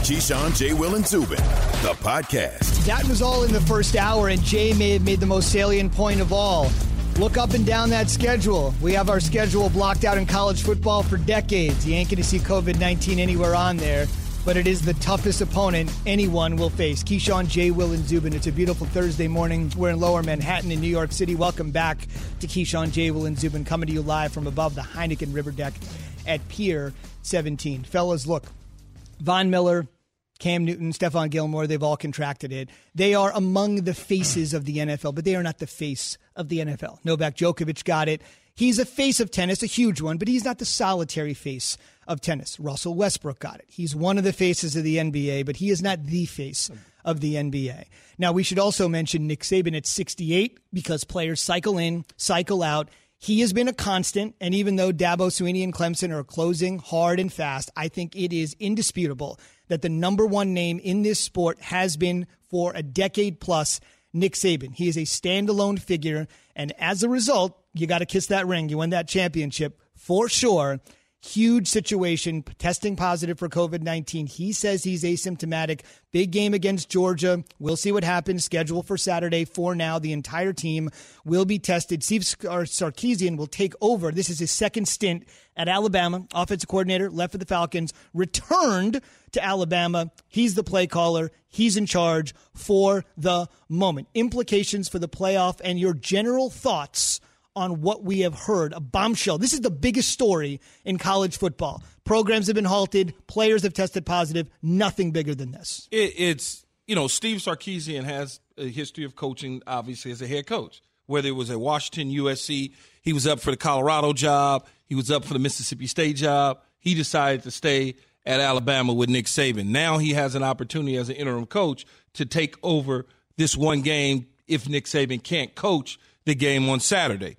Keyshawn, J. Will, and Zubin, the podcast. That was all in the first hour, and Jay may have made the most salient point of all. Look up and down that schedule. We have our schedule blocked out in college football for decades. You ain't going to see COVID-19 anywhere on there, but it is the toughest opponent anyone will face. Keyshawn, J. Will, and Zubin. It's a beautiful Thursday morning. We're in Lower Manhattan in New York City. Welcome back to Keyshawn, J. Will, and Zubin, coming to you live from above the Heineken River Deck at Pier 17. Fellas, look, Von Miller, Cam Newton, Stephon Gilmore, they've all contracted it. They are among the faces of the NFL, but they are not the face of the NFL. Novak Djokovic got it. He's a face of tennis, a huge one, but he's not the solitary face of tennis. Russell Westbrook got it. He's one of the faces of the NBA, but he is not the face of the NBA. Now, we should also mention Nick Saban at 68 because players cycle in, cycle out. He has been a constant, and even though Dabo Swinney and Clemson are closing hard and fast, I think it is indisputable that the number one name in this sport has been for a decade plus Nick Saban. He is a standalone figure, and as a result, you got to kiss that ring. You win that championship for sure. Huge situation, testing positive for COVID-19. He says he's asymptomatic. Big game against Georgia. We'll see what happens. Schedule for Saturday. For now, the entire team will be tested. Steve Sarkisian will take over. This is his second stint at Alabama. Offensive coordinator, left for the Falcons, returned to Alabama. He's the play caller. He's in charge for the moment. Implications for the playoff and your general thoughts on what we have heard. A bombshell. This is the biggest story in college football. Programs have been halted. Players have tested positive. Nothing bigger than this. It's Steve Sarkisian has a history of coaching, obviously, as a head coach. Whether it was at Washington, USC, he was up for the Colorado job. He was up for the Mississippi State job. He decided to stay at Alabama with Nick Saban. Now he has an opportunity as an interim coach to take over this one game if Nick Saban can't coach the game on Saturday.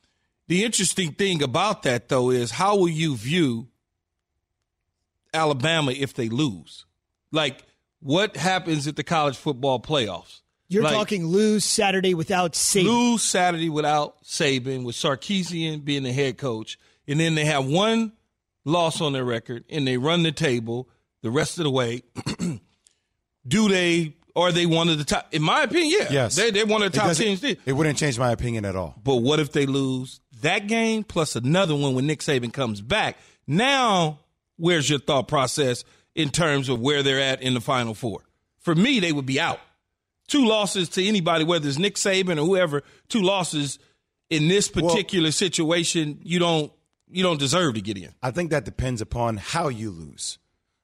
The interesting thing about that, though, is how will you view Alabama if they lose? Like, what happens at the college football playoffs? You're talking lose Saturday without Saban. Lose Saturday without Saban, with Sarkisian being the head coach, and then they have one loss on their record, and they run the table the rest of the way. Are they one of the top? In my opinion, yeah. Yes. They're one of the top teams. It wouldn't change my opinion at all. But what if they lose that game plus another one when Nick Saban comes back? Now, where's your thought process in terms of where they're at in the Final Four? For me, they would be out. 2 losses to anybody, whether it's Nick Saban or whoever, 2 losses in this particular situation, you don't deserve to get in. I think that depends upon how you lose.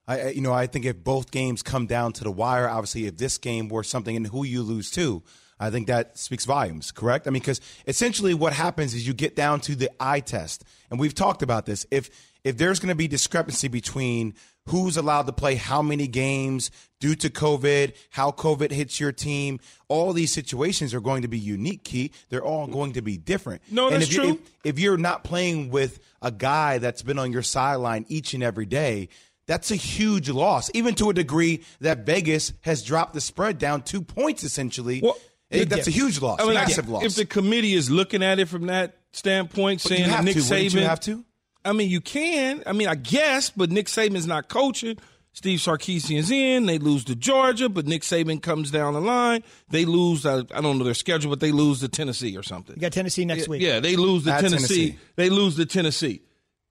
I think if both games come down to the wire, obviously if this game were something and who you lose to, I think that speaks volumes, correct? I mean, because essentially what happens is you get down to the eye test. And we've talked about this. If there's going to be discrepancy between who's allowed to play how many games due to COVID, how COVID hits your team, all these situations are going to be unique, Key. They're all going to be different. No, that's true. If you're not playing with a guy that's been on your sideline each and every day, that's a huge loss, even to a degree that Vegas has dropped the spread down 2 points, essentially. Well, that's a huge loss, massive loss. If the committee is looking at it from that standpoint, saying that Nick Saban. Wouldn't you have to? I mean, you can. I mean, I guess, but Nick Saban's not coaching. Steve Sarkisian's in. They lose to Georgia, but Nick Saban comes down the line. They lose, I don't know their schedule, but they lose to Tennessee or something. You got Tennessee next week. Yeah, they lose to Tennessee. They lose to Tennessee.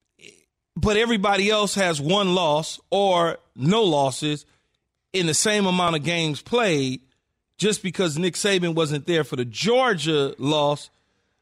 But everybody else has 1 loss or no losses in the same amount of games played. Just because Nick Saban wasn't there for the Georgia loss,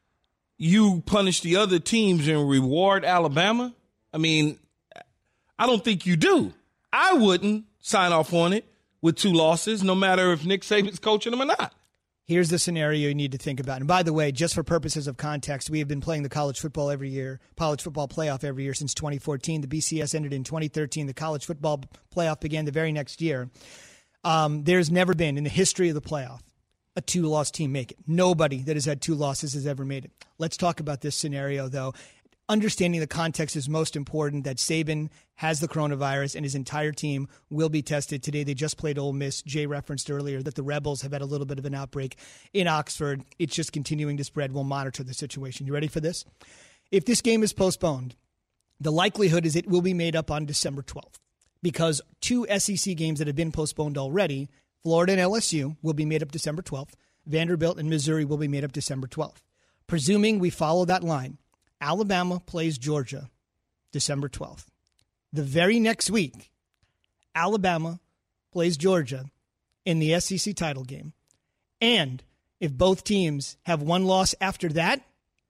you punish the other teams and reward Alabama? I mean, I don't think you do. I wouldn't sign off on it with 2 losses, no matter if Nick Saban's coaching them or not. Here's the scenario you need to think about. And by the way, just for purposes of context, we have been playing the college football playoff every year since 2014. The BCS ended in 2013. The college football playoff began the very next year. There's never been in the history of the playoff a 2-loss team make it. Nobody that has had 2 losses has ever made it. Let's talk about this scenario, though. Understanding the context is most important, that Saban has the coronavirus and his entire team will be tested today. They just played Ole Miss. Jay referenced earlier that the Rebels have had a little bit of an outbreak in Oxford. It's just continuing to spread. We'll monitor the situation. You ready for this? If this game is postponed, the likelihood is it will be made up on December 12th. because 2 SEC games that have been postponed already, Florida and LSU, will be made up December 12th. Vanderbilt and Missouri will be made up December 12th. Presuming we follow that line, Alabama plays Georgia December 12th. The very next week, Alabama plays Georgia in the SEC title game. And if both teams have one loss after that,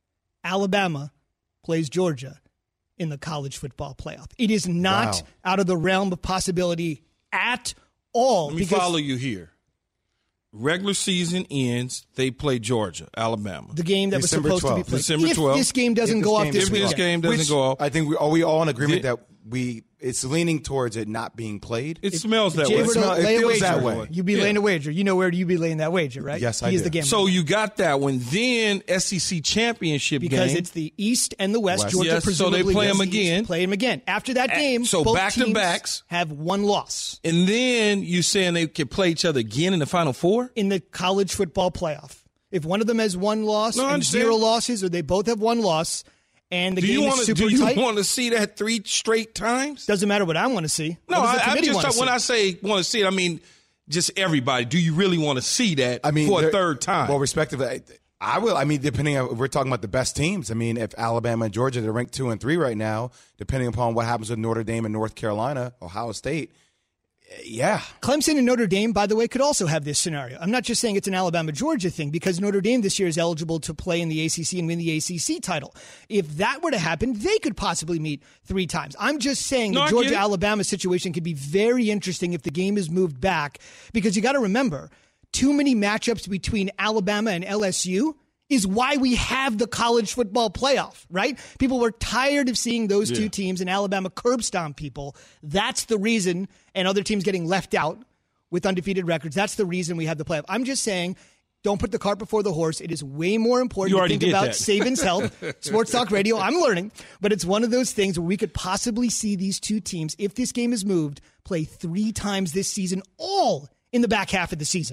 Alabama plays Georgia in the college football playoff. It is not out of the realm of possibility at all. Let me follow you here. Regular season ends, they play Georgia, Alabama. The game that December was supposed 12th. to be played. December 12th. If this game doesn't go off this weekend. If this game doesn't go off. I think are we all in agreement that it's leaning towards it not being played? It smells that Jay way. were to lay a feels wager, that way. You'd be laying a wager. You know where you'd be laying that wager, right? Yes, I He's do. the game. So you got that one. Then SEC championship because game. it's the East and the West. Georgia Yes, so presumably they play gets them the East. again. Play them again. After that game, So both back-to-backs. teams have one loss. And then you saying they could play each other again in the Final Four? In the college football playoff. If one of them has one loss I and understand. 0 losses, or they both have one loss, and the game is super Do you tight, want to see that 3 straight times? doesn't matter what I want to see. No, What does the I'm committee just want to talking, when see? I say want to see it, I mean just everybody. Do you really want to see that for a third time? Well, respectively, I will. I mean, depending on, we're talking about the best teams. I mean, if Alabama and Georgia, they're ranked 2 and 3 right now, depending upon what happens with Notre Dame and North Carolina, Ohio State, yeah. Clemson and Notre Dame, by the way, could also have this scenario. I'm not just saying it's an Alabama-Georgia thing, because Notre Dame this year is eligible to play in the ACC and win the ACC title. If that were to happen, they could possibly meet 3 times. I'm just saying the Georgia-Alabama situation could be very interesting if the game is moved back, because you got to remember, too many matchups between Alabama and LSU is why we have the college football playoff, right? People were tired of seeing those 2 teams and Alabama curb stomp people. That's the reason, and other teams getting left out with undefeated records. That's the reason we have the playoff. I'm just saying, don't put the cart before the horse. It is way more important to think about Saban's health. Sports Talk Radio, I'm learning. But it's one of those things where we could possibly see these 2 teams, if this game is moved, play 3 times this season, all in the back half of the season.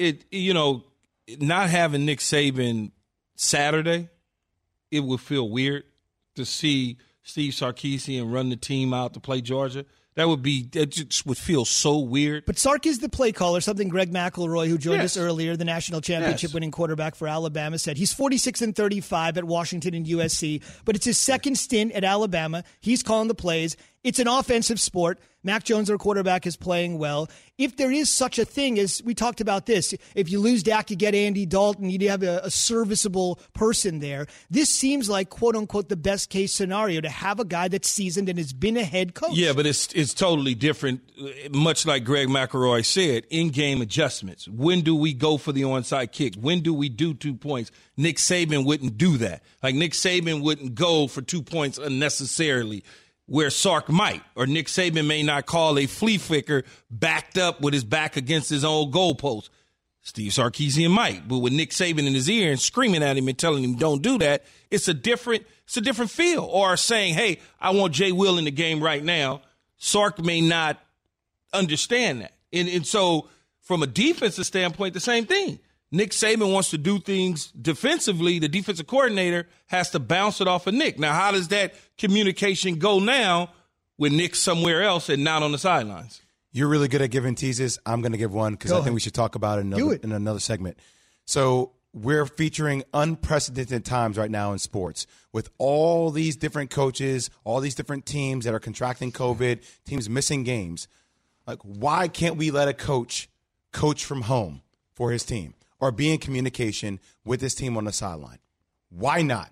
Not having Nick Saban Saturday, it would feel weird to see Steve Sarkisian run the team out to play Georgia. That just would feel so weird. But Sark is the play caller, something Greg McElroy, who joined us earlier, the national championship winning quarterback for Alabama, said. He's 46-35 at Washington and USC, but it's his second stint at Alabama. He's calling the plays. It's an offensive sport. Mac Jones, our quarterback, is playing well. If there is such a thing as we talked about this, if you lose Dak, you get Andy Dalton, you have a serviceable person there. This seems like, quote unquote, the best case scenario to have a guy that's seasoned and has been a head coach. Yeah, but it's totally different. Much like Greg McElroy said, in-game adjustments. When do we go for the onside kick? When do we do 2 points? Nick Saban wouldn't do that. Like Nick Saban wouldn't go for 2 points unnecessarily, where Sark might, or Nick Saban may not call a flea flicker backed up with his back against his own goalpost. Steve Sarkisian might, but with Nick Saban in his ear and screaming at him and telling him don't do that, it's a different feel. Or saying, hey, I want Jay Will in the game right now. Sark may not understand that. And so from a defensive standpoint, the same thing. Nick Saban wants to do things defensively. The defensive coordinator has to bounce it off of Nick. Now, how does that communication go now when Nick's somewhere else and not on the sidelines? You're really good at giving teases. I'm going to give one because I think we should talk about it in another segment. So we're featuring unprecedented times right now in sports with all these different coaches, all these different teams that are contracting COVID, teams missing games. Like, why can't we let a coach from home for his team? Or be in communication with this team on the sideline? Why not?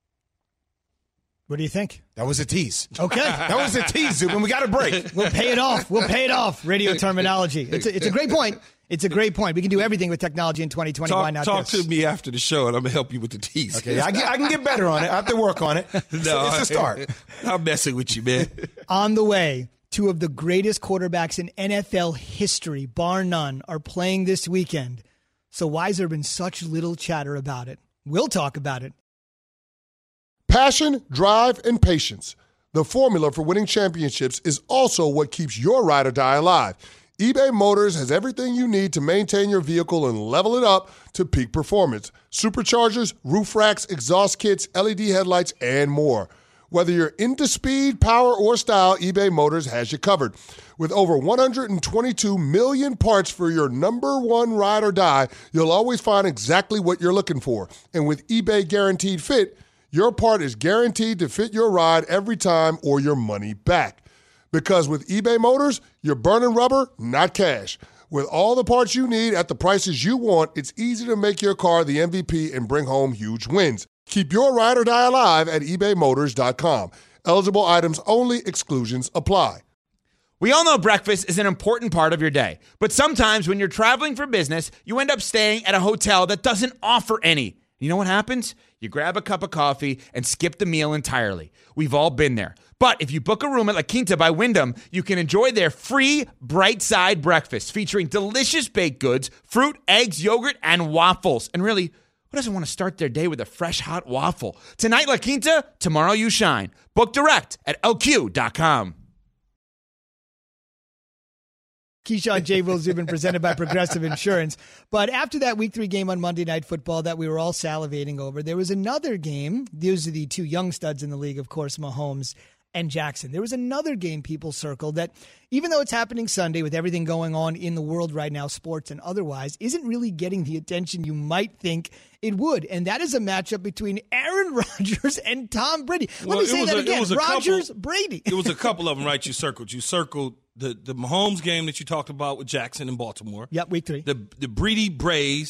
What do you think? That was a tease. Okay. That was a tease, Zubin. We got a break. We'll pay it off. Radio terminology. It's a great point. It's a great point. We can do everything with technology in 2020. Why not Talk this? to me after the show, and I'm going to help you with the tease. Okay, I can get better on it. I have to work on it. It's a start. I'm messing with you, man. On the way, 2 of the greatest quarterbacks in NFL history, bar none, are playing this weekend. So why has there been such little chatter about it? We'll talk about it. Passion, drive, and patience. The formula for winning championships is also what keeps your ride or die alive. eBay Motors has everything you need to maintain your vehicle and level it up to peak performance. Superchargers, roof racks, exhaust kits, LED headlights, and more. Whether you're into speed, power, or style, eBay Motors has you covered. With over 122 million parts for your number one ride or die, you'll always find exactly what you're looking for. And with eBay Guaranteed Fit, your part is guaranteed to fit your ride every time or your money back. Because with eBay Motors, you're burning rubber, not cash. With all the parts you need at the prices you want, it's easy to make your car the MVP and bring home huge wins. Keep your ride or die alive at ebaymotors.com. Eligible items only. Exclusions apply. We all know breakfast is an important part of your day, but sometimes when you're traveling for business, you end up staying at a hotel that doesn't offer any. You know what happens? You grab a cup of coffee and skip the meal entirely. We've all been there. But if you book a room at La Quinta by Wyndham, you can enjoy their free Bright Side breakfast featuring delicious baked goods, fruit, eggs, yogurt, and waffles. And really, who doesn't want to start their day with a fresh, hot waffle? Tonight, La Quinta, tomorrow you shine. Book direct at lq.com. Keyshawn, J. Will Zubin, presented by Progressive Insurance. But after that Week 3 game on Monday Night Football that we were all salivating over, there was another game. These are the two young studs in the league, of course, Mahomes and Jackson. There was another game people circled that, even though it's happening Sunday with everything going on in the world right now, sports and otherwise, isn't really getting the attention you might think it would. And that is a matchup between Aaron Rodgers and Tom Brady. Let me say that again. Rodgers, Brady. It was a couple of them, right? You circled the Mahomes game that you talked about with Jackson in Baltimore. Yep, Week 3. The Brady Brady.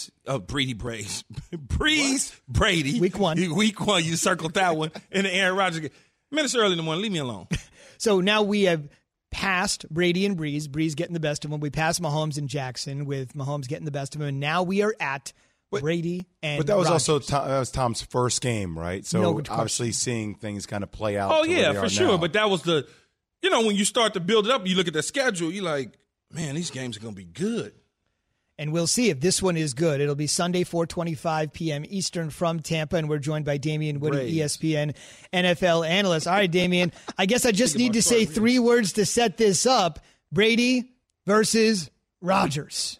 Week 1. Week 1, you circled that one. And the Aaron Rodgers game. Minutes early in the morning, leave me alone. So now we have passed Brady and Breeze. Breeze getting the best of him. We passed Mahomes and Jackson with Mahomes getting the best of him. And now we are at Brady and But that was Rodgers. also that was Tom's first game, right? So obviously seeing things kind of play out. Oh, yeah, for sure. Now. But that was when you start to build it up, you look at the schedule, you're like, man, these games are going to be good. And we'll see if this one is good. It'll be Sunday, 4:25 p.m. Eastern from Tampa, and we're joined by Damian Woody, ESPN NFL analyst. All right, Damian, I guess I just need to say 3 words to set this up. Brady versus Rodgers.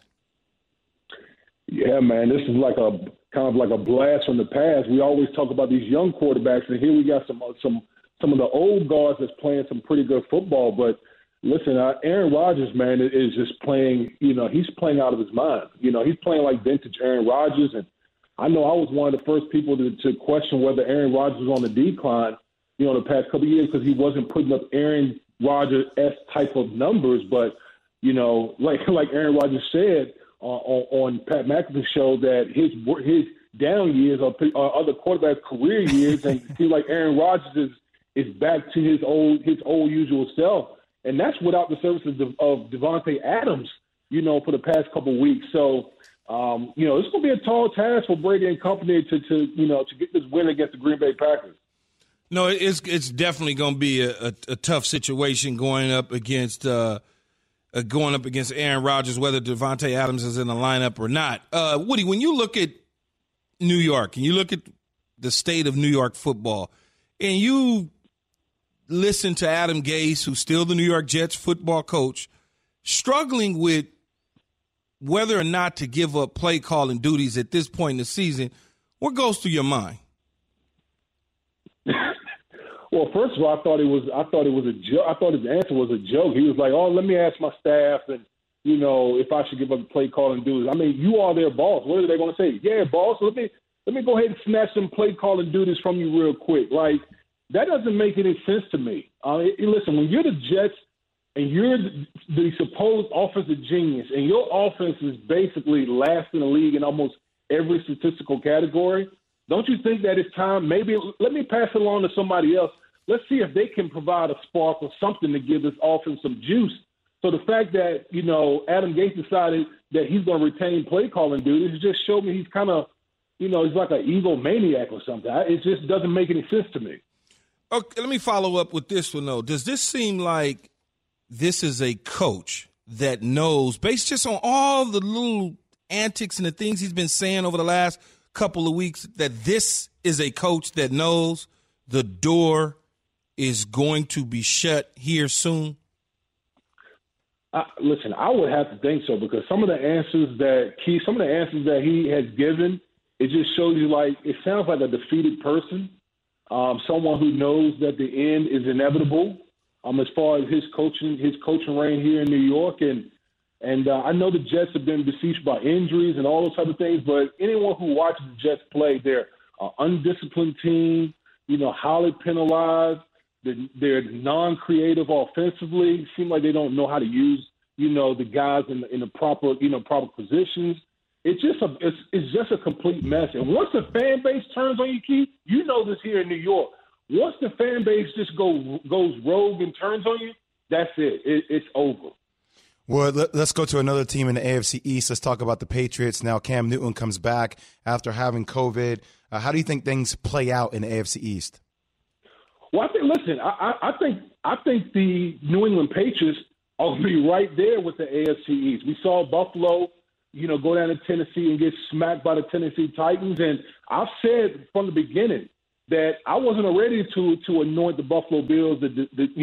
Yeah, man, this is like a kind of like a blast from the past. We always talk about these young quarterbacks, and here we got some of the old guards that's playing some pretty good football, but listen, Aaron Rodgers, man, is just playing, he's playing out of his mind. He's playing like vintage Aaron Rodgers. And I know I was one of the first people to question whether Aaron Rodgers was on the decline, the past couple of years because he wasn't putting up Aaron Rodgers-esque type of numbers. But, like Aaron Rodgers said on Pat McAfee's show that his down years are other quarterback career years. And it seems like Aaron Rodgers is back to his old usual self. And that's without the services of Devontae Adams, for the past couple of weeks. So, it's going to be a tall task for Brady and company to get this win against the Green Bay Packers. No, it's definitely going to be a tough situation going up against Aaron Rodgers, whether Devontae Adams is in the lineup or not. Woody, when you look at New York and you look at the state of New York football, and you listen to Adam Gase, who's still the New York Jets football coach, struggling with whether or not to give up play calling duties at this point in the season, what goes through your mind? Well, first of all, I thought it was a joke. I thought his answer was a joke. He was like, "Oh, let me ask my staff, and if I should give up play calling duties." I mean, you are their boss. What are they going to say? Yeah, boss. Let me go ahead and snatch some play calling duties from you real quick. Like, that doesn't make any sense to me. Listen, when you're the Jets and you're the supposed offensive genius and your offense is basically last in the league in almost every statistical category, don't you think that it's time? Maybe let me pass it along to somebody else. Let's see if they can provide a spark or something to give this offense some juice. So the fact that, Adam Gase decided that he's going to retain play calling duties just showed me he's kind of, he's like an egomaniac or something. It just doesn't make any sense to me. Okay, let me follow up with this one, though. Does this seem like this is a coach that knows, based just on all the little antics and the things he's been saying over the last couple of weeks, that this is a coach that knows the door is going to be shut here soon? Listen, I would have to think so because some of the answers that he has given, it just shows you it sounds like a defeated person. someone who knows that the end is inevitable. As far as his coaching reign here in New York, and I know the Jets have been besieged by injuries and all those type of things. But anyone who watches the Jets play, they're an undisciplined team. Highly penalized. They're non-creative offensively. Seem like they don't know how to use the guys in the proper positions. It's just a complete mess. And once the fan base turns on you, Keith, you know this here in New York. Once the fan base just goes rogue and turns on you, that's it. It's over. Well, let's go to another team in the AFC East. Let's talk about the Patriots. Now Cam Newton comes back after having COVID. How do you think things play out in the AFC East? Well, I think the New England Patriots are going to be right there with the AFC East. We saw Buffalo, go down to Tennessee and get smacked by the Tennessee Titans. And I've said from the beginning that I wasn't ready to anoint the Buffalo Bills, with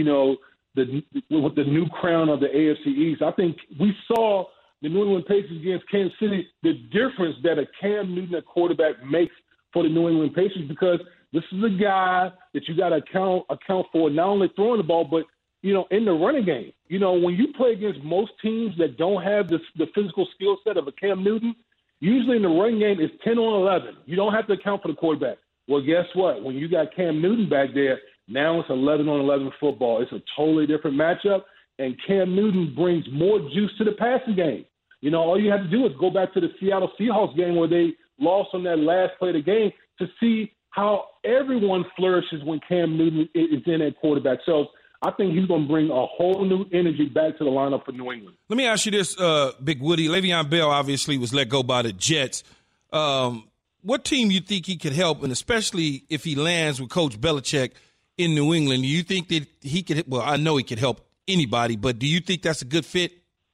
the new crown of the AFC East. I think we saw the New England Patriots against Kansas City, the difference that a Cam Newton at quarterback makes for the New England Patriots, because this is a guy that you got to account for not only throwing the ball, but in the running game. When you play against most teams that don't have the physical skill set of a Cam Newton, usually in the running game it's 10 on 11. You don't have to account for the quarterback. Well, guess what? When you got Cam Newton back there, now it's 11 on 11 football. It's a totally different matchup, and Cam Newton brings more juice to the passing game. All you have to do is go back to the Seattle Seahawks game where they lost on that last play of the game to see how everyone flourishes when Cam Newton is in at quarterback. So I think he's going to bring a whole new energy back to the lineup for New England. Let me ask you this, Big Woody. Le'Veon Bell obviously was let go by the Jets. What team you think he could help, and especially if he lands with Coach Belichick in New England, do you think that he could – well, I know he could help anybody, but do you think that's a good fit?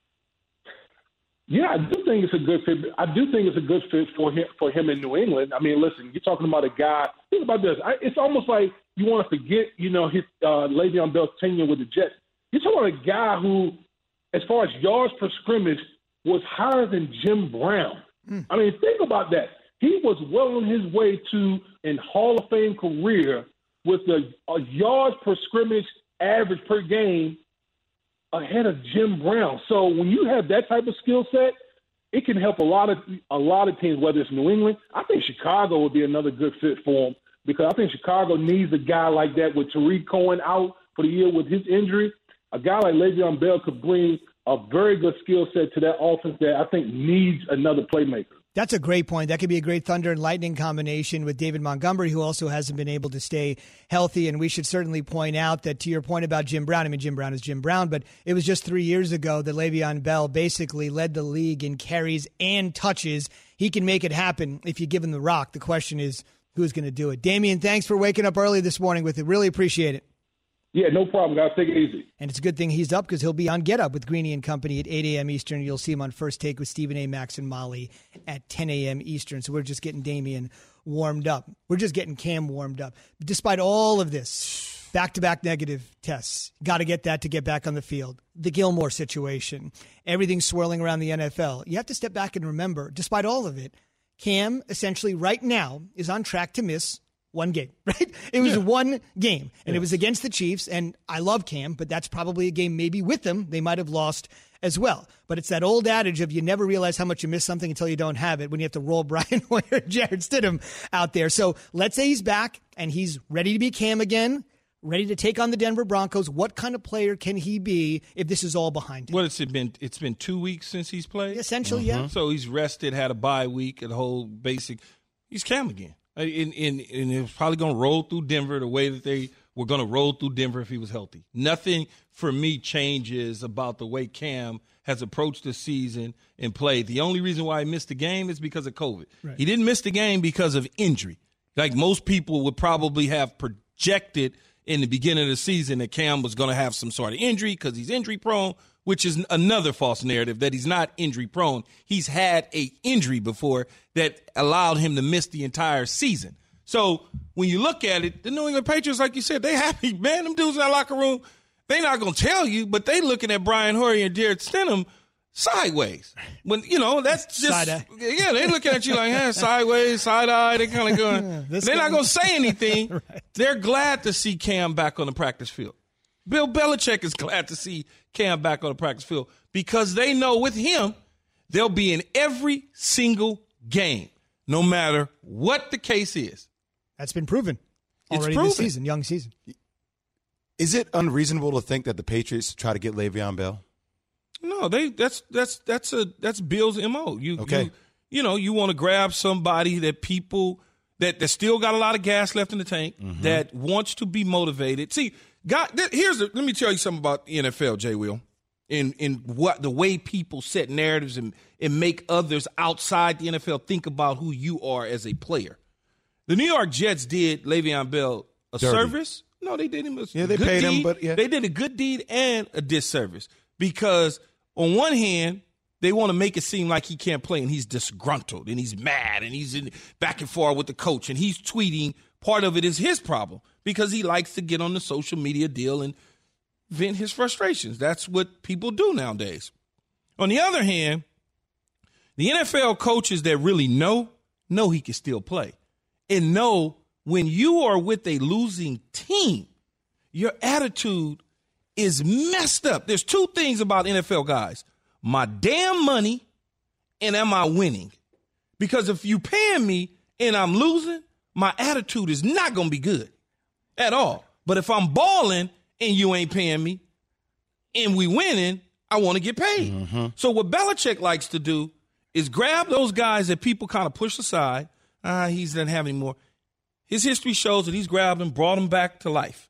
Yeah, I do think it's a good fit. I do think it's a good fit for him in New England. I mean, listen, you're talking about a guy – think about this. It's almost like you want to forget, his Le'Veon Bell's tenure with the Jets. You're talking about a guy who, as far as yards per scrimmage, was higher than Jim Brown. I mean, think about that. He was well on his way to an Hall of Fame career with a yards per scrimmage average per game ahead of Jim Brown. So when you have that type of skill set, it can help a lot of teams, whether it's New England. I think Chicago would be another good fit for him, because I think Chicago needs a guy like that with Tariq Cohen out for the year with his injury. A guy like Le'Veon Bell could bring a very good skill set to that offense that I think needs another playmaker. That's a great point. That could be a great Thunder and Lightning combination with David Montgomery, who also hasn't been able to stay healthy. And we should certainly point out that, to your point about Jim Brown, I mean, Jim Brown is Jim Brown, but it was just 3 years ago that Le'Veon Bell basically led the league in carries and touches. He can make it happen if you give him the rock. The question is, who's going to do it? Damian, thanks for waking up early this morning with it. Really appreciate it. Yeah, no problem, guys. Take it easy. And it's a good thing he's up, because he'll be on Get Up with Greeny and Company at 8 a.m. Eastern. You'll see him on First Take with Stephen A. Max and Molly at 10 a.m. Eastern. So we're just getting Damian warmed up. We're just getting Cam warmed up. Despite all of this, back-to-back negative tests. Got to get that to get back on the field. The Gilmore situation. Everything swirling around the NFL. You have to step back and remember, despite all of it, Cam essentially right now is on track to miss one game, right? It was one game, and it was against the Chiefs, and I love Cam, but that's probably a game maybe with them they might have lost as well. But it's that old adage of you never realize how much you miss something until you don't have it, when you have to roll Brian Hoyer and Jarrett Stidham out there. So let's say he's back, and he's ready to be Cam again, ready to take on the Denver Broncos. What kind of player can he be if this is all behind him? What has it been? It's been 2 weeks since he's played? Essentially, yeah. So he's rested, had a bye week, and the whole basic – he's Cam again. And it was probably going to roll through Denver the way that they were going to roll through Denver if he was healthy. Nothing for me changes about the way Cam has approached the season and played. The only reason why he missed the game is because of COVID. Right. He didn't miss the game because of injury. Like most people would probably have projected in the beginning of the season that Cam was going to have some sort of injury because he's injury prone, which is another false narrative that he's not injury prone. He's had an injury before that allowed him to miss the entire season. So when you look at it, the New England Patriots, like you said, they happy, man. Them dudes in that locker room, they not going to tell you, but they looking at Brian Hoyer and Jarrett Stidham sideways. When, that's just, Side-eye. yeah, they look at you like, sideways, side-eye. They kind of going, they're not going to say anything. Right. They're glad to see Cam back on the practice field. Bill Belichick is glad to see Cam back on the practice field because they know with him, they'll be in every single game, no matter what the case is. That's been proven already proven. this season, young season. Is it unreasonable to think that the Patriots try to get Le'Veon Bell? No, that's Bill's MO. You want to grab somebody that people that still got a lot of gas left in the tank, that wants to be motivated. See, let me tell you something about the NFL, Jay Will, in what the way people set narratives and make others outside the NFL think about who you are as a player. The New York Jets did Le'Veon Bell a service. No, they did him a they good paid deed. him, but yeah. They did a good deed and a disservice because on one hand, they want to make it seem like he can't play and he's disgruntled and he's mad and he's in back and forth with the coach and he's tweeting. Part of it is his problem because he likes to get on the social media deal and vent his frustrations. That's what people do nowadays. On the other hand, the NFL coaches that really know he can still play and know when you are with a losing team, your attitude is messed up. There's two things about NFL guys. My damn money and am I winning? Because if you paying me and I'm losing, my attitude is not going to be good at all. But if I'm balling and you ain't paying me and we winning, I want to get paid. So what Belichick likes to do is grab those guys that people kind of push aside. He doesn't have any more. His history shows that he's grabbed them, brought them back to life.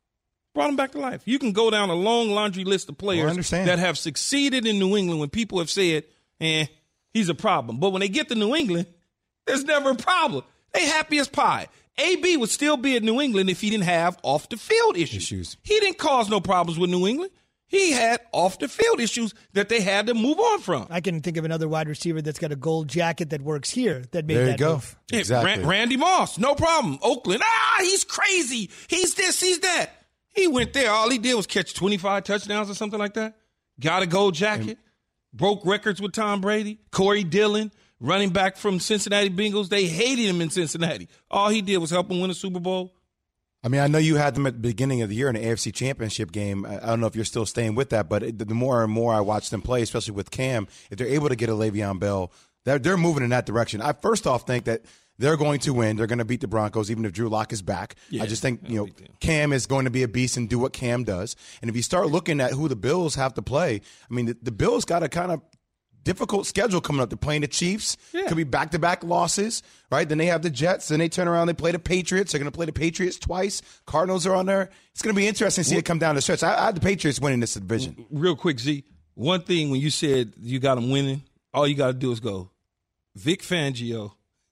You can go down a long laundry list of players that have succeeded in New England when people have said, he's a problem. But when they get to New England, there's never a problem. They happy as pie. AB would still be at New England if he didn't have off-the-field issues. He didn't cause no problems with New England. He had off-the-field issues that they had to move on from. I can think of another wide receiver that's got a gold jacket that works here that made that move. Exactly. Randy Moss, no problem. Oakland, he's crazy. He's this, he's that. He went there. All he did was catch 25 touchdowns or something like that. Got a gold jacket. Broke records with Tom Brady. Corey Dillon, running back from Cincinnati Bengals. They hated him in Cincinnati. All he did was help him win a Super Bowl. I mean, I know you had them at the beginning of the year in the AFC Championship game. I don't know if you're still staying with that, but the more and more I watch them play, especially with Cam, if they're able to get a Le'Veon Bell, they're moving in that direction. I first off think that they're going to win. They're going to beat the Broncos, even if Drew Lock is back. Yeah, I just think, Cam is going to be a beast and do what Cam does. And if you start looking at who the Bills have to play, I mean, the Bills got a kind of difficult schedule coming up. They're playing the Chiefs. Yeah. Could be back-to-back losses, right? Then they have the Jets. Then they turn around. They play the Patriots. They're going to play the Patriots twice. Cardinals are on there. It's going to be interesting to see it come down the stretch. I had the Patriots winning this division. Real quick, Z. One thing when you said you got them winning, all you got to do is go Vic Fangio,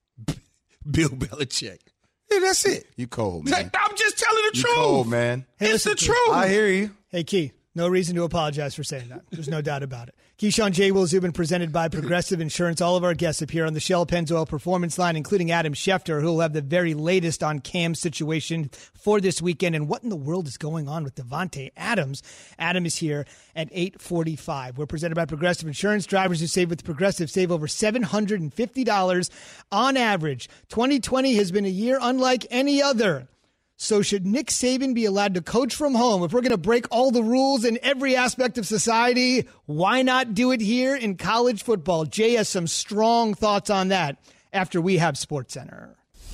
Bill Belichick. Yeah, that's it. You cold, man. I'm just telling the truth. You cold, man. Hey, it's the truth. I hear you. Hey, Key, no reason to apologize for saying that. There's no doubt about it. Keyshawn J. Will Zubin, presented by Progressive Insurance. All of our guests appear on the Shell Pennzoil Performance Line, including Adam Schefter, who will have the very latest on Cam's situation for this weekend. And what in the world is going on with Devontae Adams? Adam is here at 8:45. We're presented by Progressive Insurance. Drivers who save with Progressive save over $750 on average. 2020 has been a year unlike any other. So should Nick Saban be allowed to coach from home? If we're going to break all the rules in every aspect of society, why not do it here in college football? Jay has some strong thoughts on that after we have SportsCenter.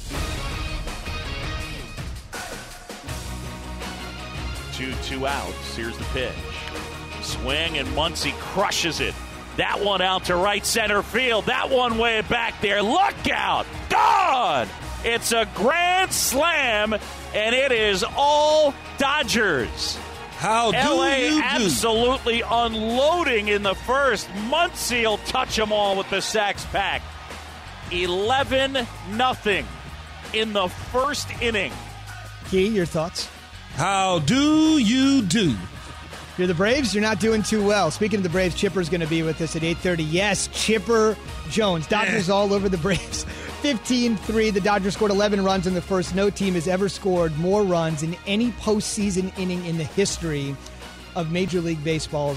Two outs. Here's the pitch. Swing, and Muncy crushes it. That one out to right center field. That one way back there. Look out! Gone! It's a grand slam, and it is all Dodgers. How do LA you do? Absolutely unloading in the first. Muncy will touch them all with the sacks pack. 11-0 in the first inning. Key, your thoughts? How do you do? You're the Braves. You're not doing too well. Speaking of the Braves, Chipper's going to be with us at 8:30. Yes, Chipper Jones. Dodgers all over the Braves. 15-3. The Dodgers scored 11 runs in the first. No team has ever scored more runs in any postseason inning in the history of Major League Baseball's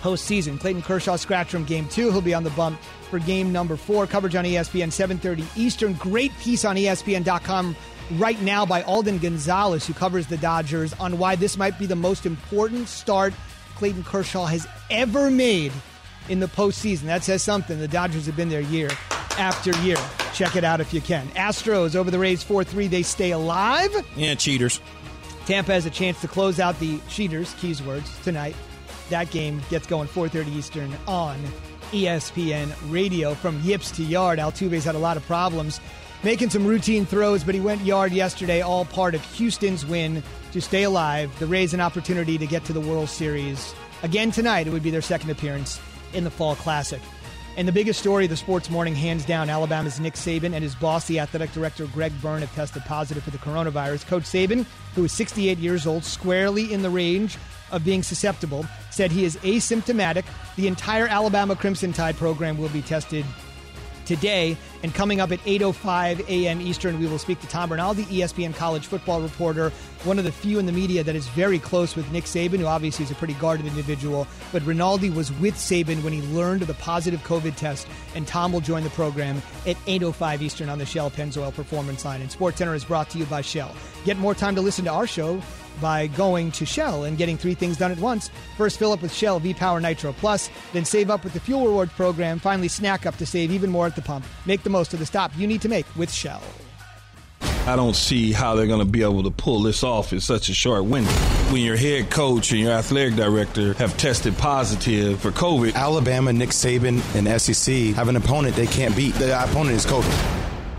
postseason. Clayton Kershaw scratched from Game 2. He'll be on the bump for Game number 4. Coverage on ESPN, 7:30 Eastern. Great piece on ESPN.com right now by Alden Gonzalez, who covers the Dodgers, on why this might be the most important start Clayton Kershaw has ever made in the postseason. That says something. The Dodgers have been there year after year. Check it out if you can. Astros over the Rays 4-3. They stay alive. Yeah, cheaters. Tampa has a chance to close out the cheaters, keys words, tonight. That game gets going 4:30 Eastern on ESPN Radio. From yips to yard, Altuve's had a lot of problems making some routine throws, but he went yard yesterday, all part of Houston's win to stay alive. The Rays an opportunity to get to the World Series. Again tonight, it would be their second appearance in the Fall Classic. And the biggest story of the sports morning, hands down, Alabama's Nick Saban and his boss, the athletic director Greg Byrne, have tested positive for the coronavirus. Coach Saban, who is 68 years old, squarely in the range of being susceptible, said he is asymptomatic. The entire Alabama Crimson Tide program will be tested today. And coming up at 8:05 a.m. Eastern, we will speak to Tom Rinaldi, ESPN college football reporter, one of the few in the media that is very close with Nick Saban, who obviously is a pretty guarded individual. But Rinaldi was with Saban when he learned of the positive COVID test, and Tom will join the program at 8:05 Eastern on the Shell Pennzoil Performance Line. And SportsCenter is brought to you by Shell. Get more time to listen to our show by going to Shell and getting 3 things done at once. First, fill up with Shell V-Power Nitro Plus. Then save up with the Fuel Rewards program. Finally, snack up to save even more at the pump. Make the most of the stop you need to make with Shell. I don't see how they're going to be able to pull this off in such a short window. When your head coach and your athletic director have tested positive for COVID. Alabama, Nick Saban, and SEC have an opponent they can't beat. The opponent is COVID.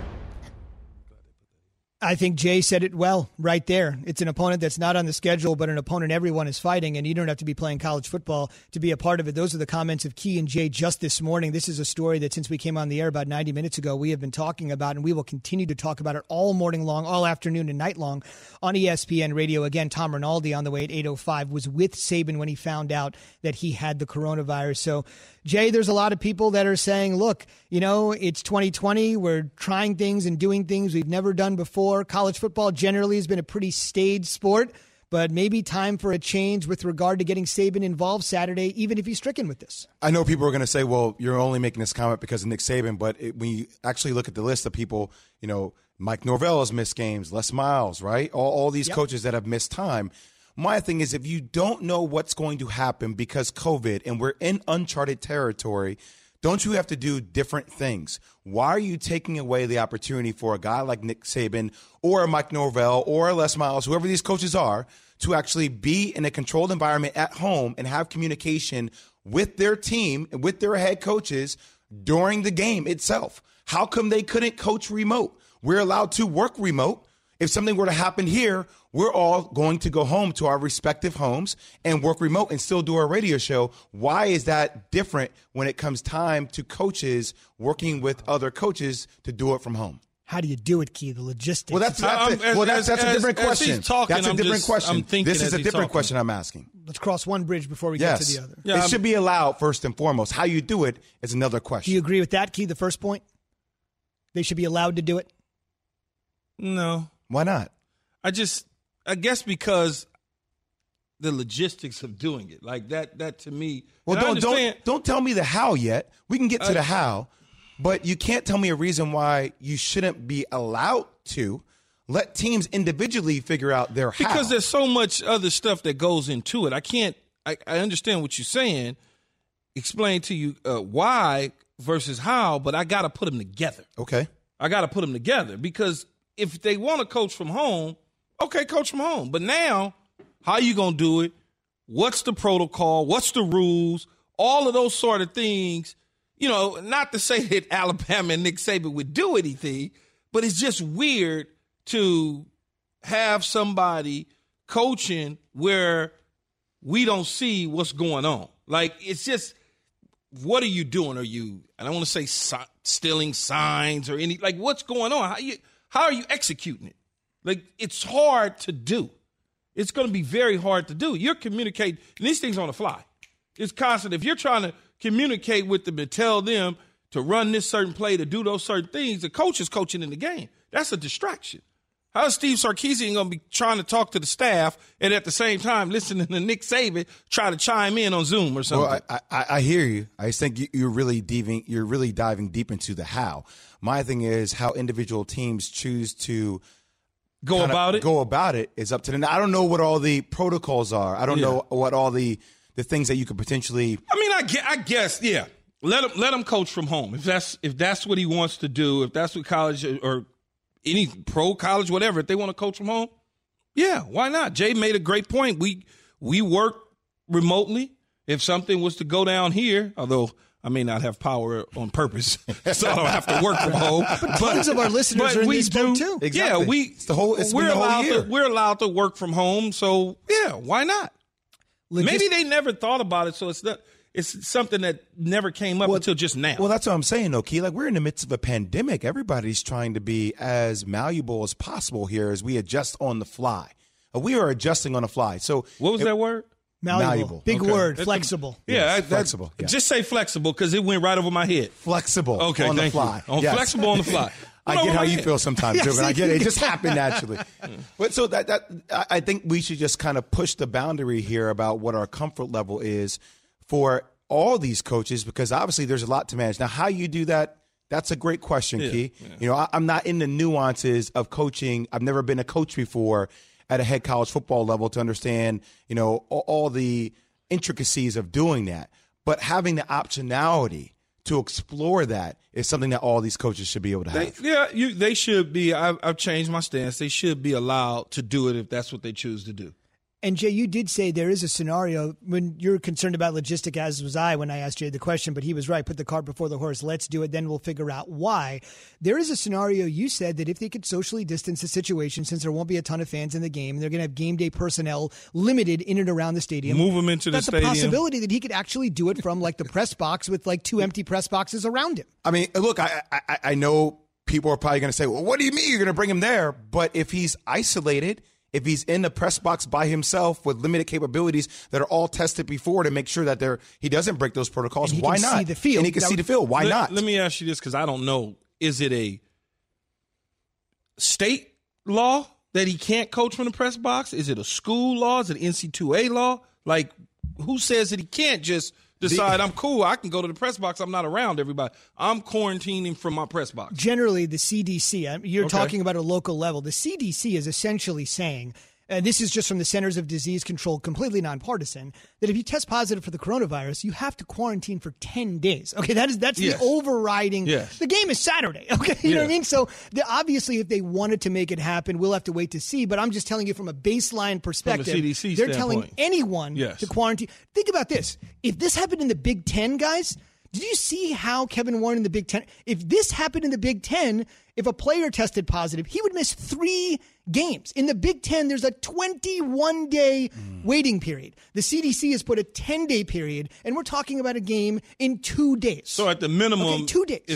I think Jay said it well right there. It's an opponent that's not on the schedule, but an opponent everyone is fighting, and you don't have to be playing college football to be a part of it. Those are the comments of Key and Jay just this morning. This is a story that since we came on the air about 90 minutes ago, we have been talking about, and we will continue to talk about it all morning long, all afternoon and night long on ESPN Radio. Again, Tom Rinaldi on the way at 8:05 was with Saban when he found out that he had the coronavirus. So, Jay, there's a lot of people that are saying, look, you know, it's 2020. We're trying things and doing things we've never done before. College football generally has been a pretty staid sport, but maybe time for a change with regard to getting Saban involved Saturday, even if he's stricken with this. I know people are going to say, well, you're only making this comment because of Nick Saban, but when you actually look at the list of people, you know, Mike Norvell has missed games, Les Miles, right? All these coaches that have missed time. My thing is, if you don't know what's going to happen because COVID and we're in uncharted territory, don't you have to do different things? Why are you taking away the opportunity for a guy like Nick Saban or a Mike Norvell or a Les Miles, whoever these coaches are, to actually be in a controlled environment at home and have communication with their team and with their head coaches during the game itself? How come they couldn't coach remote? We're allowed to work remote. If something were to happen here, we're all going to go home to our respective homes and work remote and still do our radio show. Why is that different when it comes time to coaches working with other coaches to do it from home? How do you do it, Key? The logistics. Well, that's a different question. That's a different question. This is a different question I'm asking. Let's cross one bridge before we get to the other. Yeah, it should be allowed first and foremost. How you do it is another question. Do you agree with that, Key, the first point? They should be allowed to do it? No. Why not? I guess because the logistics of doing it, like that to me. Well, don't tell me the how yet. We can get to the how, but you can't tell me a reason why you shouldn't be allowed to. Let teams individually figure out their how. Because there's so much other stuff that goes into it. I understand what you're saying. Explain to you why versus how, but I got to put them together. Okay. I got to put them together because if they want to coach from home, okay, coach from home. But now, how are you going to do it? What's the protocol? What's the rules? All of those sort of things. You know, not to say that Alabama and Nick Saban would do anything, but it's just weird to have somebody coaching where we don't see what's going on. Like, it's just, what are you doing? Are you, I don't want to say stealing signs or any, like, what's going on? How are you executing it? Like, it's hard to do. It's going to be very hard to do. You're communicating, and these things on the fly. It's constant. If you're trying to communicate with them and tell them to run this certain play, to do those certain things, the coach is coaching in the game. That's a distraction. How's Steve Sarkisian going to be trying to talk to the staff and at the same time listening to Nick Saban try to chime in on Zoom or something? Well, I hear you. I just think you're really diving deep into the how. My thing is how individual teams choose to go about it is up to them. I don't know what all the protocols are. I don't know what all the things that you could potentially. I mean, I guess, yeah. Let him coach from home if that's what he wants to do. If that's what college or any pro college, whatever, if they want to coach from home, yeah, why not? Jay made a great point. We work remotely. If something was to go down here, although I may not have power on purpose, so I don't have to work from home. But tons of our listeners are in this boat too. Exactly. Yeah, we're allowed to work from home, so yeah, why not? Maybe they never thought about it, so it's something that never came up until just now. Well, that's what I'm saying, though, Key. Like, we're in the midst of a pandemic. Everybody's trying to be as malleable as possible here as we adjust on the fly. We are adjusting on the fly. So what was that word? Malleable. Big word. Flexible. Flexible. Yeah. Just say flexible because it went right over my head. Flexible. Okay, on the fly. Flexible on the fly. I get how you feel sometimes, too, but I get it. It just happened naturally. But so I think we should just kind of push the boundary here about what our comfort level is for all these coaches, because obviously there's a lot to manage. Now, how you do that, that's a great question, Key. Yeah. You know, I'm not in the nuances of coaching. I've never been a coach before at a head college football level to understand, you know, all the intricacies of doing that. But having the optionality to explore that is something that all these coaches should be able to have. They should be. I've changed my stance. They should be allowed to do it if that's what they choose to do. And, Jay, you did say there is a scenario when you're concerned about logistic, as was I when I asked Jay the question, but he was right. Put the cart before the horse. Let's do it. Then we'll figure out why. There is a scenario you said that if they could socially distance the situation, since there won't be a ton of fans in the game, and they're going to have game day personnel limited in and around the stadium. Move them into the stadium. That's a possibility that he could actually do it from like the press box with like 2 empty press boxes around him. I mean, look, I know people are probably going to say, well, what do you mean you're going to bring him there? But if he's isolated, if he's in the press box by himself with limited capabilities that are all tested before to make sure that he doesn't break those protocols, why not? See the field. And he can see the field. Why not? Let me ask you this, because I don't know. Is it a state law that he can't coach from the press box? Is it a school law? Is it NC2A law? Like, who says that he can't just decide, I'm cool, I can go to the press box, I'm not around everybody. I'm quarantining from my press box. Generally, the CDC, you're talking about a local level. The CDC is essentially saying, and this is just from the Centers of Disease Control, completely nonpartisan, that if you test positive for the coronavirus, you have to quarantine for 10 days. Okay, that's the overriding. Yes. The game is Saturday. Okay, you know what I mean? So obviously, if they wanted to make it happen, we'll have to wait to see. But I'm just telling you from a baseline perspective, from a CDC they're standpoint. telling anyone to quarantine. Think about this. If this happened in the Big Ten, guys, did you see how Kevin Warren in the Big Ten, if this happened in the Big Ten, if a player tested positive, he would miss 3 games. In the Big Ten, there's a 21-day waiting period. The CDC has put a 10-day period, and we're talking about a game in 2 days. So at the minimum, 2 days.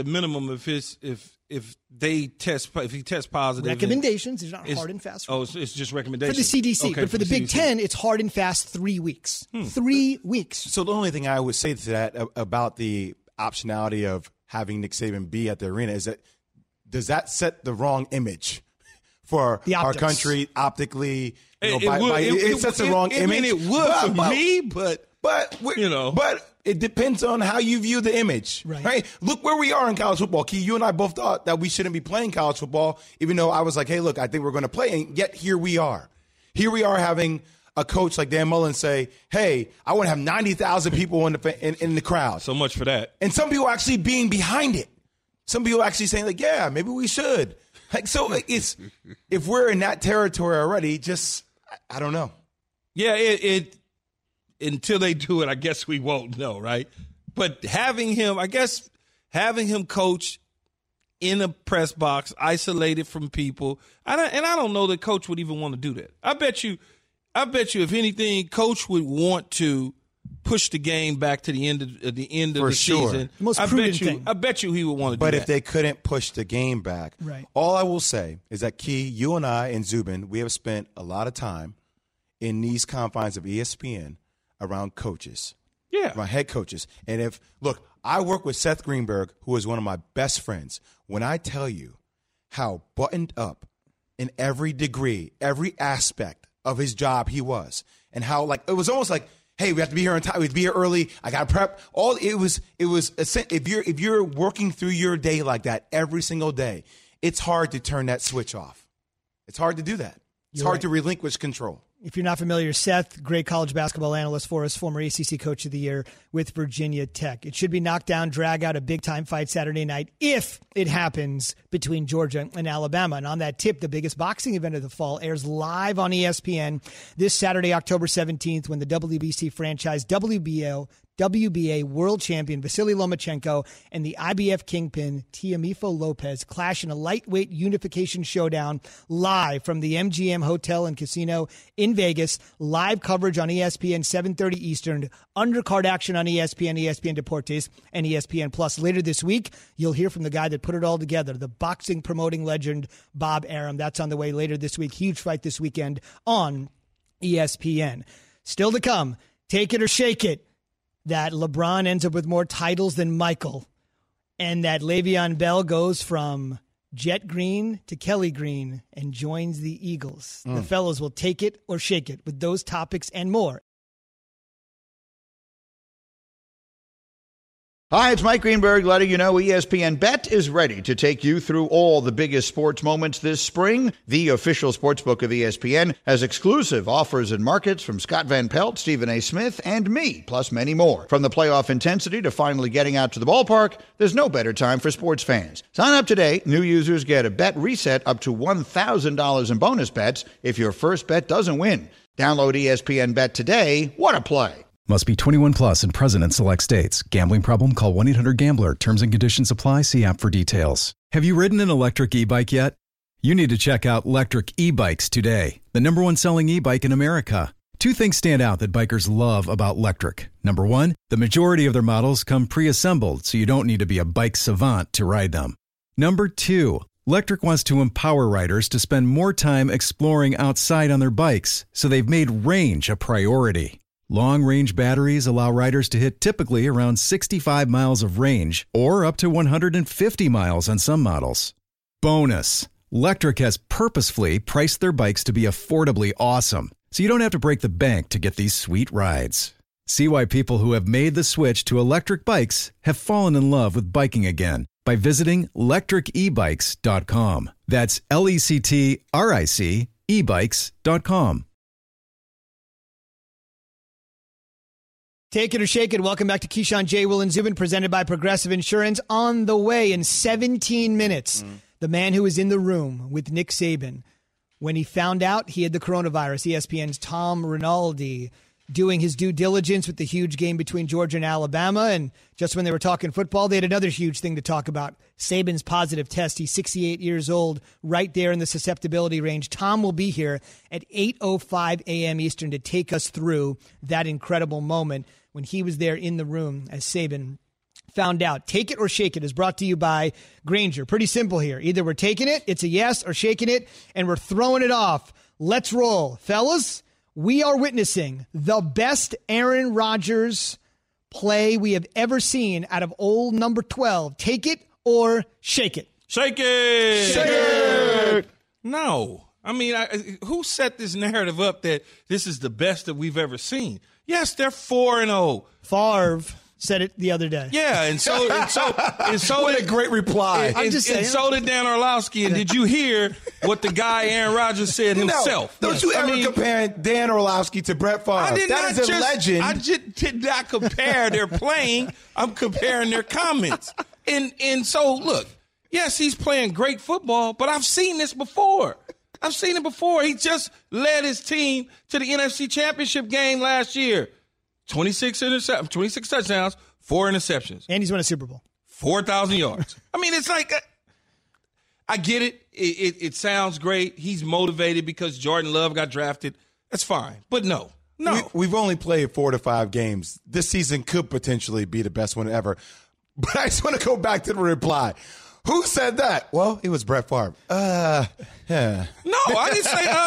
If he tests positive, recommendations. These are not hard and fast. It's just recommendations for the CDC, okay, but for the Big Ten, it's hard and fast 3 weeks. 3 weeks. So the only thing I would say to that about the optionality of having Nick Saban be at the arena is that does that set the wrong image for our country optically? It sets the wrong image. I mean, it would for me, but it depends on how you view the image, right? Look where we are in college football. Key, you and I both thought that we shouldn't be playing college football, even though I was like, hey, look, I think we're going to play, and yet here we are. Here we are having a coach like Dan Mullen say, hey, I want to have 90,000 people in the crowd. So much for that. And some people actually being behind it. Some people actually saying, like, yeah, maybe we should. Like, so it's if we're in that territory already, just I don't know. Yeah, it until they do it, I guess we won't know, right? But having him coach in a press box, isolated from people, I don't know that coach would even want to do that. I bet you, if anything, coach would want to push the game back to the end of the season. The most prudent thing. I bet you he would want to do that. But if they couldn't push the game back, all I will say is that, Key, you and I and Zubin, we have spent a lot of time in these confines of ESPN around coaches, around head coaches. And I work with Seth Greenberg, who is one of my best friends. When I tell you how buttoned up in every degree, every aspect of his job he was. And how, like, it was almost like, hey, we have to be here on time. We have to be here early. I got to prep. If you're working through your day like that every single day, it's hard to turn that switch off. It's hard to do that. It's hard to relinquish control. If you're not familiar, Seth, great college basketball analyst for us, former ACC Coach of the Year with Virginia Tech. It should be knocked down, drag out, a big-time fight Saturday night if it happens between Georgia and Alabama. And on that tip, the biggest boxing event of the fall airs live on ESPN this Saturday, October 17th, when the WBC franchise WBA world champion Vasily Lomachenko and the IBF kingpin Teofimo Lopez clash in a lightweight unification showdown live from the MGM Hotel and Casino in Vegas. Live coverage on ESPN 7:30 Eastern. Undercard action on ESPN, ESPN Deportes, and ESPN Plus. Later this week, you'll hear from the guy that put it all together, the boxing promoting legend Bob Arum. That's on the way later this week. Huge fight this weekend on ESPN. Still to come, take it or shake it, that LeBron ends up with more titles than Michael, and that Le'Veon Bell goes from Jet Green to Kelly Green and joins the Eagles. The fellows will take it or shake it with those topics and more. Hi, it's Mike Greenberg letting you know ESPN Bet is ready to take you through all the biggest sports moments this spring. The official sportsbook of ESPN has exclusive offers and markets from Scott Van Pelt, Stephen A. Smith, and me, plus many more. From the playoff intensity to finally getting out to the ballpark, there's no better time for sports fans. Sign up today. New users get a bet reset up to $1,000 in bonus bets if your first bet doesn't win. Download ESPN Bet today. What a play. Must be 21 plus and present in select states. Gambling problem? Call 1-800-GAMBLER. Terms and conditions apply. See app for details. Have you ridden an electric e-bike yet? You need to check out Lectric E-Bikes today, the #1 selling e-bike in America. Two things stand out that bikers love about Lectric. Number one, the majority of their models come pre-assembled, so you don't need to be a bike savant to ride them. Number two, Lectric wants to empower riders to spend more time exploring outside on their bikes, so they've made range a priority. Long-range batteries allow riders to hit typically around 65 miles of range or up to 150 miles on some models. Bonus, Lectric has purposefully priced their bikes to be affordably awesome, so you don't have to break the bank to get these sweet rides. See why people who have made the switch to electric bikes have fallen in love with biking again by visiting lectricebikes.com. That's LECTRIC ebikes.com. Take it or shake it. Welcome back to Keyshawn, J. Will, and Zubin, presented by Progressive Insurance. On the way in 17 minutes, the man who was in the room with Nick Saban when he found out he had the coronavirus, ESPN's Tom Rinaldi, doing his due diligence with the huge game between Georgia and Alabama. And just when they were talking football, they had another huge thing to talk about, Saban's positive test. He's 68 years old, right there in the susceptibility range. Tom will be here at 8:05 a.m. Eastern to take us through that incredible moment when he was there in the room as Saban found out. Take it or shake it is brought to you by Grainger. Pretty simple here. Either we're taking it, it's a yes, or shaking it, and we're throwing it off. Let's roll. Fellas, we are witnessing the best Aaron Rodgers play we have ever seen out of old number 12. Take it or shake it. Shake it. Shake it. No. I mean, who set this narrative up that this is the best that we've ever seen? Yes, they're 4-0. Favre said it the other day. Yeah, and so what a great reply. And so did Dan Orlovsky. And did you hear what the guy Aaron Rodgers said himself? No, don't you ever compare Dan Orlovsky to Brett Favre. That is a legend. I just did not compare their playing. I'm comparing their comments. And so, look, yes, he's playing great football, but I've seen this before. I've seen it before. He just led his team to the NFC Championship game last year. 26 touchdowns, 4 interceptions. And he's won a Super Bowl. 4,000 yards. I mean, it's like, I get it. It sounds great. He's motivated because Jordan Love got drafted. That's fine. But no. We've only played 4 to 5 games. This season could potentially be the best one ever. But I just want to go back to the reply. Who said that? Well, it was Brett Favre. Yeah. No, I didn't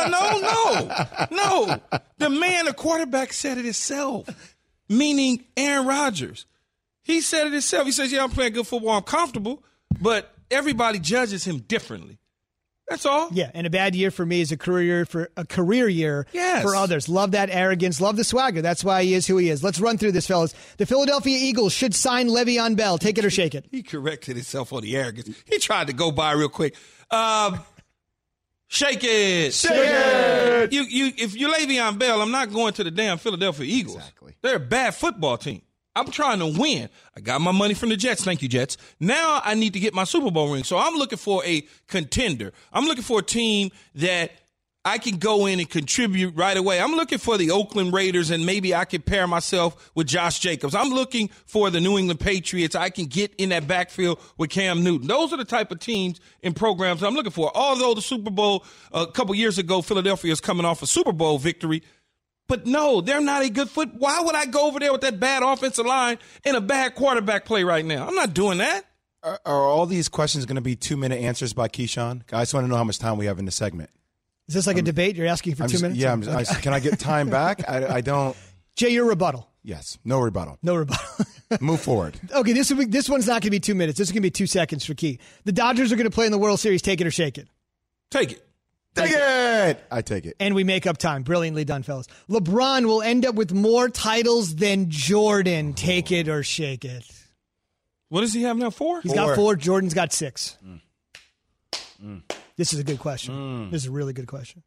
say, no. The man, the quarterback, said it himself, meaning Aaron Rodgers. He said it himself. He says, yeah, I'm playing good football. I'm comfortable, but everybody judges him differently. That's all. Yeah, and a bad year for me is a career year Yes. for others. Love that arrogance. Love the swagger. That's why he is who he is. Let's run through this, fellas. The Philadelphia Eagles should sign Le'Veon Bell. Take it or shake it. He corrected himself on the arrogance. He tried to go by real quick. Shake it. Shake it. If you're Le'Veon Bell, I'm not going to the damn Philadelphia Eagles. Exactly. They're a bad football team. I'm trying to win. I got my money from the Jets. Thank you, Jets. Now I need to get my Super Bowl ring. So I'm looking for a contender. I'm looking for a team that I can go in and contribute right away. I'm looking for the Oakland Raiders, and maybe I can pair myself with Josh Jacobs. I'm looking for the New England Patriots. I can get in that backfield with Cam Newton. Those are the type of teams and programs I'm looking for. Although the Super Bowl a couple years ago, Philadelphia is coming off a Super Bowl victory. But no, they're not a good foot. Why would I go over there with that bad offensive line and a bad quarterback play right now? I'm not doing that. Are all these questions going to be 2-minute answers by Keyshawn? I just want to know how much time we have in the segment. Is this like a debate? You're asking for 2 minutes? Yeah. Can I get time back? I don't. Jay, your rebuttal. Yes. No rebuttal. No rebuttal. Move forward. Okay, this one's not going to be 2 minutes. This is going to be 2 seconds for Key. The Dodgers are going to play in the World Series. Take it or shake it. Take it. Take it. I take it. And we make up time. Brilliantly done, fellas. LeBron will end up with more titles than Jordan. Take it or shake it. What does he have now? 4? He's got 4. Jordan's got 6. This is a good question. This is a really good question.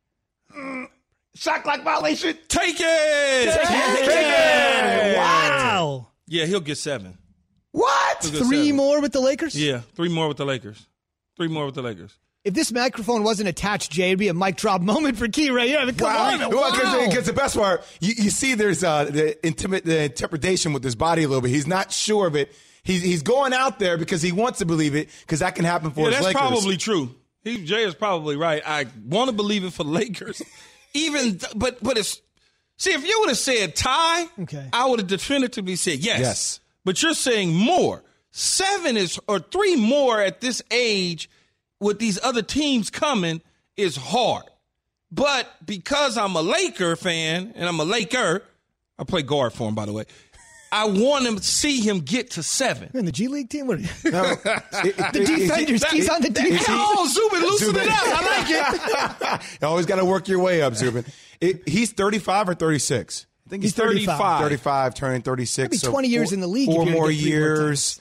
Shot clock violation. Take it. Take it. Wow. Yeah, he'll get 7. What? 3 more with the Lakers? Yeah, 3 more with the Lakers. 3 more with the Lakers. If this microphone wasn't attached, Jay, it'd be a mic drop moment for Key right here. I mean, come on. Wow. Because the best part, you see there's the interpretation with his body a little bit. He's not sure of it. He's going out there because he wants to believe it because that can happen for his Lakers. That's probably true. Jay is probably right. I want to believe it for the Lakers. But it's see, if you would have said tie, okay, I would have definitively said yes. Yes. But you're saying more. 7 or 3 more at this age with these other teams coming is hard. But because I'm a Laker fan and I'm a Laker, I play guard for him, by the way. I want him to see him get to 7. In the G League team? What are you? The defenders. He's on the defense. Oh, Zubin, loosen it up. I like it. You always got to work your way up, Zubin. He's 35 or 36? I think he's 35. 35, turning 36. That'd be 20 years in the league. 4 more years.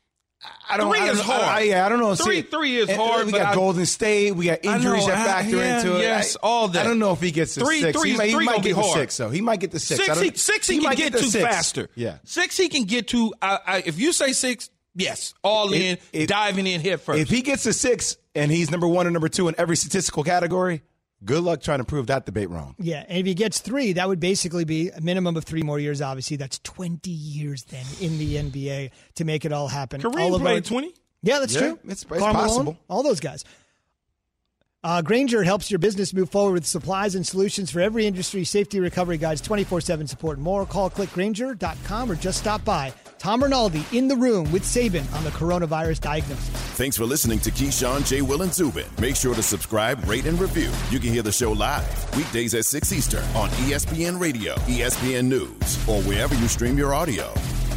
3 is hard. I don't know. 3 is hard. We got Golden State. We got injuries that factor into it. Yes, all that. I don't know if he gets to 6. He might get to 6, though. He might get to 6. 6 he can get to faster. Yeah. 6 he can get to. If you say 6, yes, all in, diving in head first. If he gets to 6 and he's number 1 or number 2 in every statistical category, good luck trying to prove that debate wrong. Yeah, and if he gets 3, that would basically be a minimum of 3 more years, obviously. That's 20 years then in the NBA to make it all happen. Kareem played 20? Yeah, that's true. It's possible. All those guys. Grainger helps your business move forward with supplies and solutions for every industry, safety, recovery guides, 24/7 support, and more. Call clickgrainger.com or just stop by. Tom Rinaldi in the room with Saban on the coronavirus diagnosis. Thanks for listening to Keyshawn, J. Will, and Zubin. Make sure to subscribe, rate, and review. You can hear the show live weekdays at 6 Eastern on ESPN Radio, ESPN News, or wherever you stream your audio.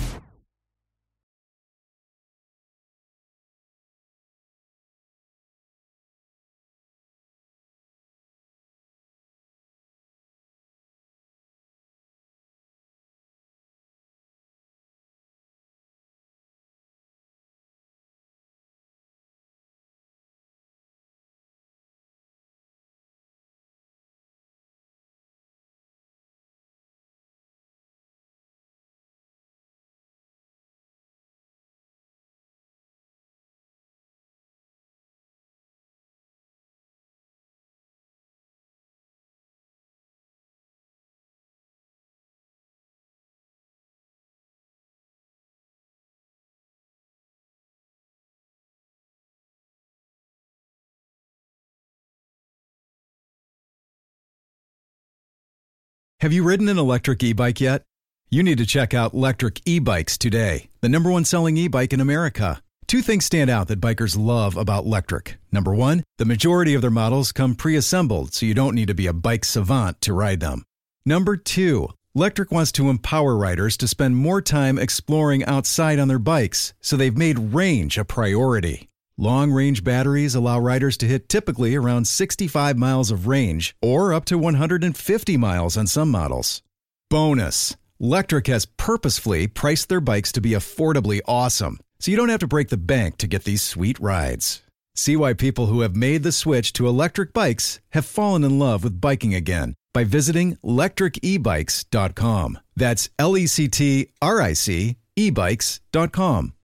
Have you ridden an electric e-bike yet? You need to check out Lectric E-Bikes today, the #1 selling e-bike in America. 2 things stand out that bikers love about Lectric. Number 1, the majority of their models come pre-assembled, so you don't need to be a bike savant to ride them. Number 2, Lectric wants to empower riders to spend more time exploring outside on their bikes, so they've made range a priority. Long-range batteries allow riders to hit typically around 65 miles of range or up to 150 miles on some models. Bonus, Lectric has purposefully priced their bikes to be affordably awesome, so you don't have to break the bank to get these sweet rides. See why people who have made the switch to electric bikes have fallen in love with biking again by visiting lectricebikes.com. That's LECTRIC ebikes.com.